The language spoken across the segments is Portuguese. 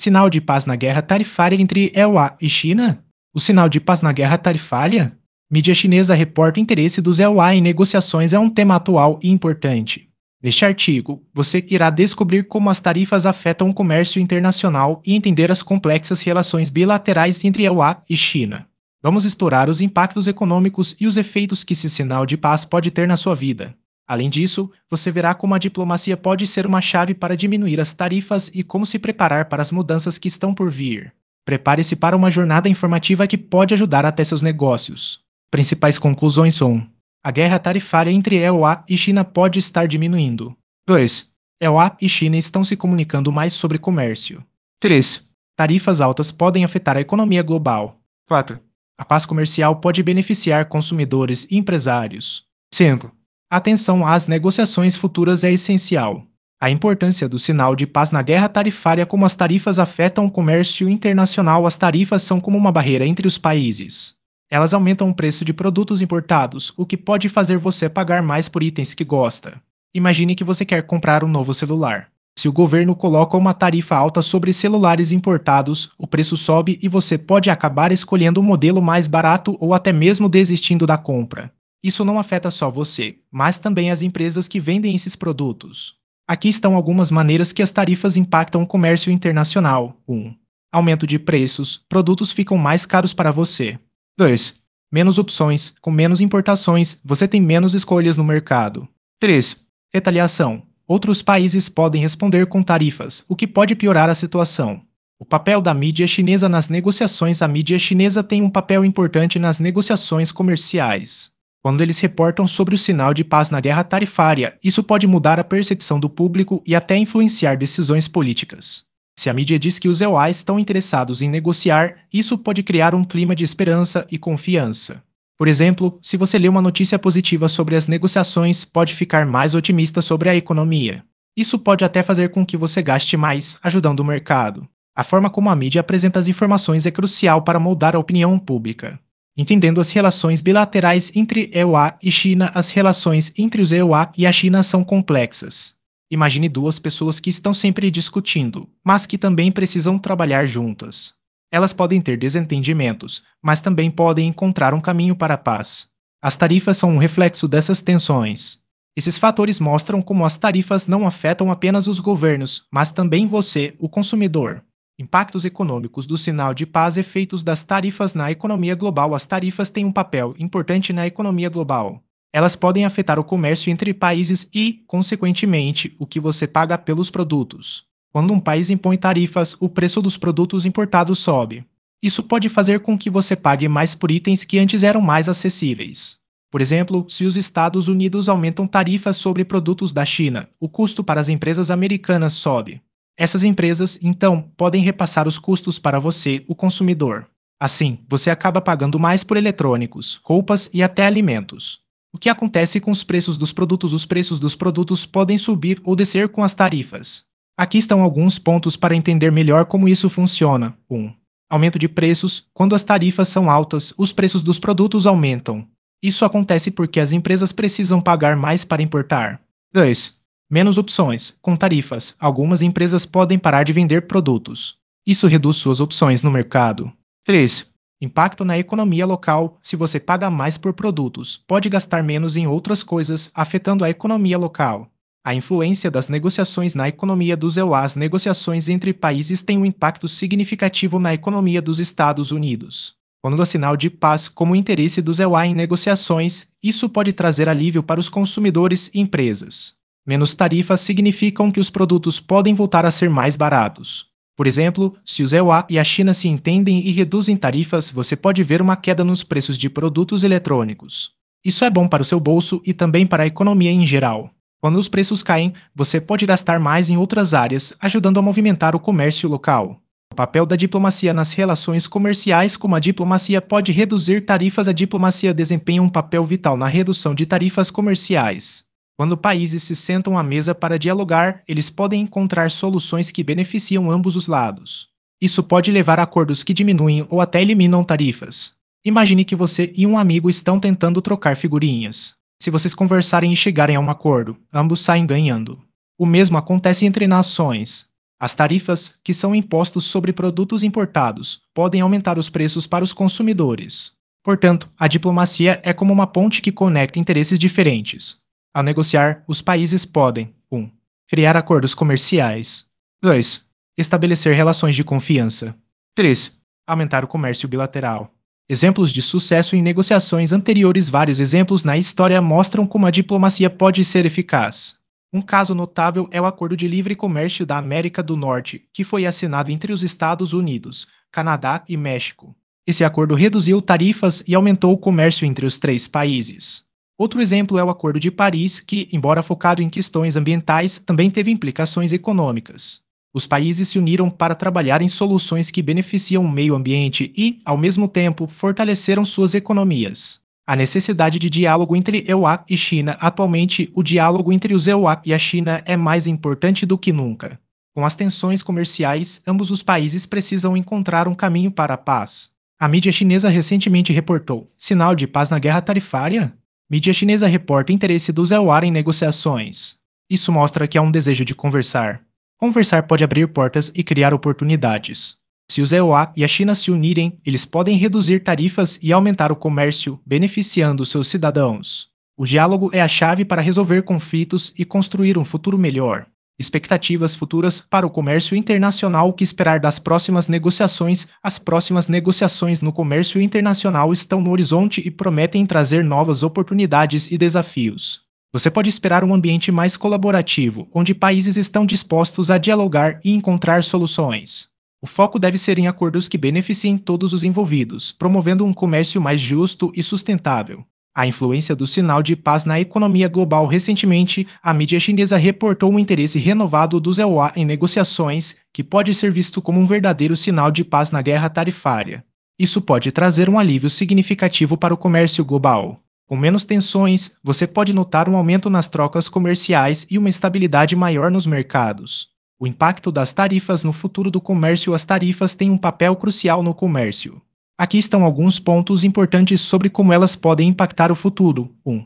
Sinal de paz na guerra tarifária entre EUA e China? O sinal de paz na guerra tarifária? Mídia chinesa reporta o interesse dos EUA em negociações é um tema atual e importante. Neste artigo, você irá descobrir como as tarifas afetam o comércio internacional e entender as complexas relações bilaterais entre EUA e China. Vamos explorar os impactos econômicos e os efeitos que esse sinal de paz pode ter na sua vida. Além disso, você verá como a diplomacia pode ser uma chave para diminuir as tarifas e como se preparar para as mudanças que estão por vir. Prepare-se para uma jornada informativa que pode ajudar até seus negócios. Principais conclusões são: a guerra tarifária entre EUA e China pode estar diminuindo. 2. EUA e China estão se comunicando mais sobre comércio. 3. Tarifas altas podem afetar a economia global. 4. A paz comercial pode beneficiar consumidores e empresários. 5. A atenção às negociações futuras é essencial. A importância do sinal de paz na guerra tarifária. Como as tarifas afetam o comércio internacional. As tarifas são como uma barreira entre os países. Elas aumentam o preço de produtos importados, o que pode fazer você pagar mais por itens que gosta. Imagine que você quer comprar um novo celular. Se o governo coloca uma tarifa alta sobre celulares importados, o preço sobe e você pode acabar escolhendo um modelo mais barato ou até mesmo desistindo da compra. Isso não afeta só você, mas também as empresas que vendem esses produtos. Aqui estão algumas maneiras que as tarifas impactam o comércio internacional. 1. Aumento de preços. Produtos ficam mais caros para você. 2. Menos opções. Com menos importações, você tem menos escolhas no mercado. 3. Retaliação. Outros países podem responder com tarifas, o que pode piorar a situação. O papel da mídia chinesa nas negociações. A mídia chinesa tem um papel importante nas negociações comerciais. Quando eles reportam sobre o sinal de paz na guerra tarifária, isso pode mudar a percepção do público e até influenciar decisões políticas. Se a mídia diz que os EUA estão interessados em negociar, isso pode criar um clima de esperança e confiança. Por exemplo, se você lê uma notícia positiva sobre as negociações, pode ficar mais otimista sobre a economia. Isso pode até fazer com que você gaste mais, ajudando o mercado. A forma como a mídia apresenta as informações é crucial para moldar a opinião pública. Entendendo as relações bilaterais entre EUA e China. As relações entre os EUA e a China são complexas. Imagine duas pessoas que estão sempre discutindo, mas que também precisam trabalhar juntas. Elas podem ter desentendimentos, mas também podem encontrar um caminho para a paz. As tarifas são um reflexo dessas tensões. Esses fatores mostram como as tarifas não afetam apenas os governos, mas também você, o consumidor. Impactos econômicos do sinal de paz. Efeitos das tarifas na economia global. As tarifas têm um papel importante na economia global. Elas podem afetar o comércio entre países e, consequentemente, o que você paga pelos produtos. Quando um país impõe tarifas, o preço dos produtos importados sobe. Isso pode fazer com que você pague mais por itens que antes eram mais acessíveis. Por exemplo, se os Estados Unidos aumentam tarifas sobre produtos da China, o custo para as empresas americanas sobe. Essas empresas, então, podem repassar os custos para você, o consumidor. Assim, você acaba pagando mais por eletrônicos, roupas e até alimentos. O que acontece com os preços dos produtos? Os preços dos produtos podem subir ou descer com as tarifas. Aqui estão alguns pontos para entender melhor como isso funciona. 1. Aumento de preços. Quando as tarifas são altas, os preços dos produtos aumentam. Isso acontece porque as empresas precisam pagar mais para importar. 2. Menos opções. Com tarifas, algumas empresas podem parar de vender produtos. Isso reduz suas opções no mercado. 3. Impacto na economia local. Se você paga mais por produtos, pode gastar menos em outras coisas, afetando a economia local. A influência das negociações na economia dos EUA. As negociações entre países têm um impacto significativo na economia dos Estados Unidos. Quando há sinal de paz, como o interesse dos EUA em negociações, isso pode trazer alívio para os consumidores e empresas. Menos tarifas significam que os produtos podem voltar a ser mais baratos. Por exemplo, se os EUA e a China se entendem e reduzem tarifas, você pode ver uma queda nos preços de produtos eletrônicos. Isso é bom para o seu bolso e também para a economia em geral. Quando os preços caem, você pode gastar mais em outras áreas, ajudando a movimentar o comércio local. O papel da diplomacia nas relações comerciais. Como a diplomacia pode reduzir tarifas? A diplomacia desempenha um papel vital na redução de tarifas comerciais. Quando países se sentam à mesa para dialogar, eles podem encontrar soluções que beneficiam ambos os lados. Isso pode levar a acordos que diminuem ou até eliminam tarifas. Imagine que você e um amigo estão tentando trocar figurinhas. Se vocês conversarem e chegarem a um acordo, ambos saem ganhando. O mesmo acontece entre nações. As tarifas, que são impostos sobre produtos importados, podem aumentar os preços para os consumidores. Portanto, a diplomacia é como uma ponte que conecta interesses diferentes. Ao negociar, os países podem 1. Criar acordos comerciais. 2. Estabelecer relações de confiança. 3. Aumentar o comércio bilateral. Exemplos de sucesso em negociações anteriores. Vários exemplos na história mostram como a diplomacia pode ser eficaz. Um caso notável é o Acordo de Livre Comércio da América do Norte, que foi assinado entre os Estados Unidos, Canadá e México. Esse acordo reduziu tarifas e aumentou o comércio entre os três países. Outro exemplo é o Acordo de Paris, que, embora focado em questões ambientais, também teve implicações econômicas. Os países se uniram para trabalhar em soluções que beneficiam o meio ambiente e, ao mesmo tempo, fortaleceram suas economias. A necessidade de diálogo entre EUA e China. Atualmente, o diálogo entre os EUA e a China é mais importante do que nunca. Com as tensões comerciais, ambos os países precisam encontrar um caminho para a paz. A mídia chinesa recentemente reportou: sinal de paz na guerra tarifária? Mídia chinesa reporta interesse dos EUA em negociações. Isso mostra que há um desejo de conversar. Conversar pode abrir portas e criar oportunidades. Se os EUA e a China se unirem, eles podem reduzir tarifas e aumentar o comércio, beneficiando seus cidadãos. O diálogo é a chave para resolver conflitos e construir um futuro melhor. Expectativas futuras para o comércio internacional. O que esperar das próximas negociações? As próximas negociações no comércio internacional estão no horizonte e prometem trazer novas oportunidades e desafios. Você pode esperar um ambiente mais colaborativo, onde países estão dispostos a dialogar e encontrar soluções. O foco deve ser em acordos que beneficiem todos os envolvidos, promovendo um comércio mais justo e sustentável. A influência do sinal de paz na economia global. Recentemente, a mídia chinesa reportou um interesse renovado dos EUA em negociações, que pode ser visto como um verdadeiro sinal de paz na guerra tarifária. Isso pode trazer um alívio significativo para o comércio global. Com menos tensões, você pode notar um aumento nas trocas comerciais e uma estabilidade maior nos mercados. O impacto das tarifas no futuro do comércio. As tarifas têm um papel crucial no comércio. Aqui estão alguns pontos importantes sobre como elas podem impactar o futuro. 1.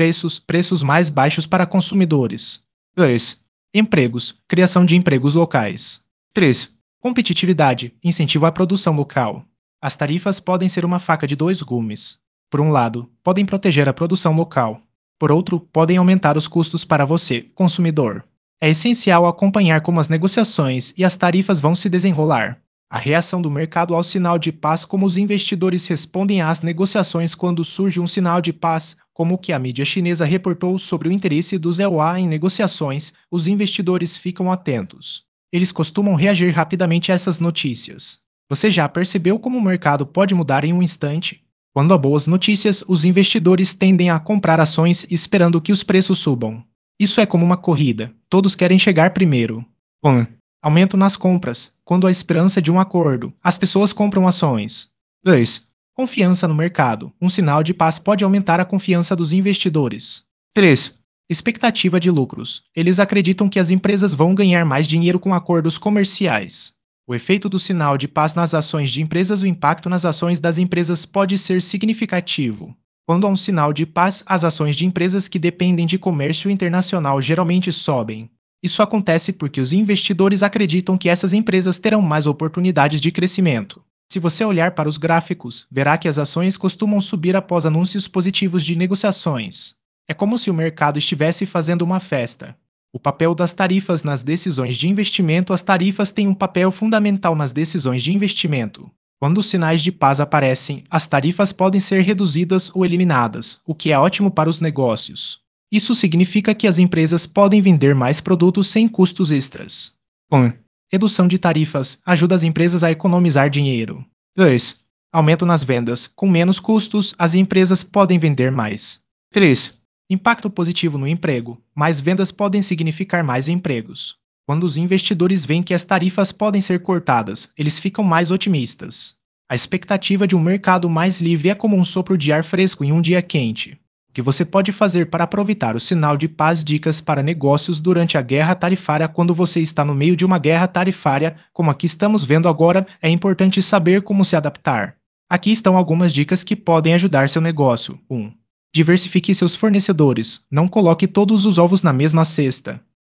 Preços mais baixos para consumidores. 2. Empregos, criação de empregos locais. 3. Competitividade, incentivo à produção local. As tarifas podem ser uma faca de dois gumes. Por um lado, podem proteger a produção local. Por outro, podem aumentar os custos para você, consumidor. É essencial acompanhar como as negociações e as tarifas vão se desenrolar. A reação do mercado ao sinal de paz. Como os investidores respondem às negociações quando surge um sinal de paz, como o que a mídia chinesa reportou sobre o interesse dos EUA em negociações, os investidores ficam atentos. Eles costumam reagir rapidamente a essas notícias. Você já percebeu como o mercado pode mudar em um instante? Quando há boas notícias, os investidores tendem a comprar ações esperando que os preços subam. Isso é como uma corrida, todos querem chegar primeiro. 1. Aumento nas compras. Quando há esperança de um acordo, as pessoas compram ações. 2. Confiança no mercado. Um sinal de paz pode aumentar a confiança dos investidores. 3. Expectativa de lucros. Eles acreditam que as empresas vão ganhar mais dinheiro com acordos comerciais. O efeito do sinal de paz nas ações de empresas. O impacto nas ações das empresas pode ser significativo. Quando há um sinal de paz, as ações de empresas que dependem de comércio internacional geralmente sobem. Isso acontece porque os investidores acreditam que essas empresas terão mais oportunidades de crescimento. Se você olhar para os gráficos, verá que as ações costumam subir após anúncios positivos de negociações. É como se o mercado estivesse fazendo uma festa. O papel das tarifas nas decisões de investimento. As tarifas têm um papel fundamental nas decisões de investimento. Quando os sinais de paz aparecem, as tarifas podem ser reduzidas ou eliminadas, o que é ótimo para os negócios. Isso significa que as empresas podem vender mais produtos sem custos extras. 1. Redução de tarifas ajuda as empresas a economizar dinheiro. 2. Aumento nas vendas. Com menos custos, as empresas podem vender mais. 3. Impacto positivo no emprego. Mais vendas podem significar mais empregos. Quando os investidores veem que as tarifas podem ser cortadas, eles ficam mais otimistas. A expectativa de um mercado mais livre é como um sopro de ar fresco em um dia quente. O que você pode fazer para aproveitar o sinal de paz? Dicas para negócios durante a guerra tarifária. Quando você está no meio de uma guerra tarifária, como a que estamos vendo agora, é importante saber como se adaptar. Aqui estão algumas dicas que podem ajudar seu negócio. 1. Diversifique seus fornecedores. Não coloque todos os ovos na mesma cesta.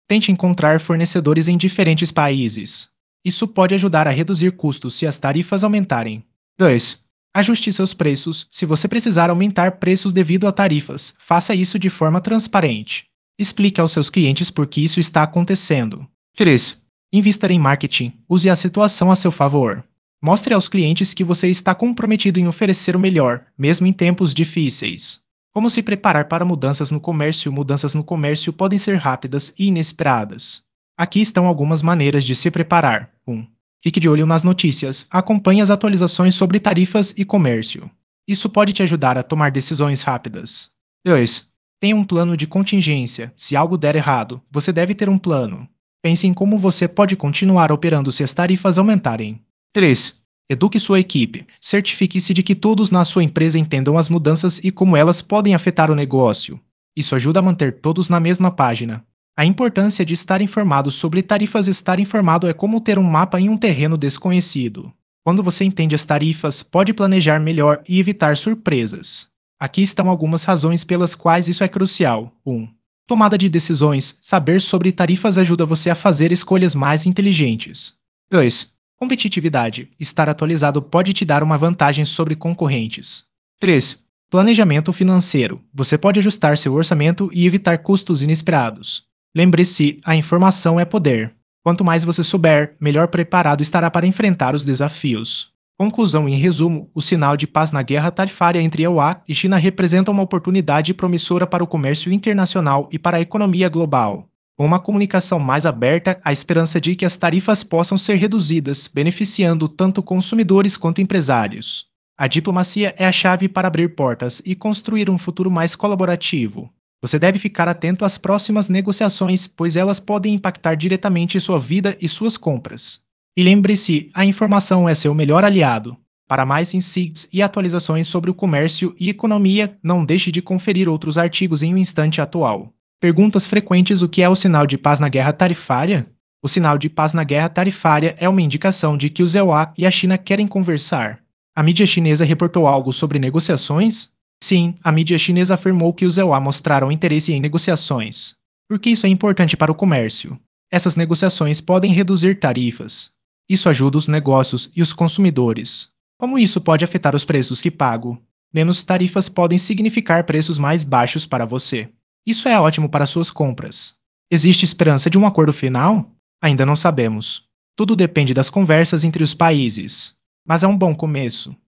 Tente encontrar fornecedores em diferentes países. Isso pode ajudar a reduzir custos se as tarifas aumentarem. 2. Ajuste seus preços. Se você precisar aumentar preços devido a tarifas, faça isso de forma transparente. Explique aos seus clientes por que isso está acontecendo. 3. Invista em marketing. Use a situação a seu favor. Mostre aos clientes que você está comprometido em oferecer o melhor, mesmo em tempos difíceis. Como se preparar para mudanças no comércio? Mudanças no comércio podem ser rápidas e inesperadas. Aqui estão algumas maneiras de se preparar. 1. Fique de olho nas notícias. Acompanhe as atualizações sobre tarifas e comércio. Isso pode te ajudar a tomar decisões rápidas. 2. Tenha um plano de contingência. Se algo der errado, você deve ter um plano. Pense em como você pode continuar operando se as tarifas aumentarem. 3. Eduque sua equipe. Certifique-se de que todos na sua empresa entendam as mudanças e como elas podem afetar o negócio. Isso ajuda a manter todos na mesma página. A importância de estar informado sobre tarifas. Estar informado é como ter um mapa em um terreno desconhecido. Quando você entende as tarifas, pode planejar melhor e evitar surpresas. Aqui estão algumas razões pelas quais isso é crucial. 1. Tomada de decisões. Saber sobre tarifas ajuda você a fazer escolhas mais inteligentes. 2. Competitividade. Estar atualizado pode te dar uma vantagem sobre concorrentes. 3. Planejamento financeiro. Você pode ajustar seu orçamento e evitar custos inesperados. Lembre-se, a informação é poder. Quanto mais você souber, melhor preparado estará para enfrentar os desafios. Conclusão. Em resumo, o sinal de paz na guerra tarifária entre EUA e China representa uma oportunidade promissora para o comércio internacional e para a economia global. Com uma comunicação mais aberta, a esperança de que as tarifas possam ser reduzidas, beneficiando tanto consumidores quanto empresários. A diplomacia é a chave para abrir portas e construir um futuro mais colaborativo. Você deve ficar atento às próximas negociações, pois elas podem impactar diretamente sua vida e suas compras. E lembre-se, a informação é seu melhor aliado. Para mais insights e atualizações sobre o comércio e economia, não deixe de conferir outros artigos em um instante atual. Perguntas frequentes: o que é o sinal de paz na guerra tarifária? O sinal de paz na guerra tarifária é uma indicação de que os EUA e a China querem conversar. A mídia chinesa reportou algo sobre negociações? Sim, a mídia chinesa afirmou que os EUA mostraram interesse em negociações. Por que isso é importante para o comércio? Essas negociações podem reduzir tarifas. Isso ajuda os negócios e os consumidores. Como isso pode afetar os preços que pago? Menos tarifas podem significar preços mais baixos para você. Isso é ótimo para suas compras. Existe esperança de um acordo final? Ainda não sabemos. Tudo depende das conversas entre os países. Mas é um bom começo.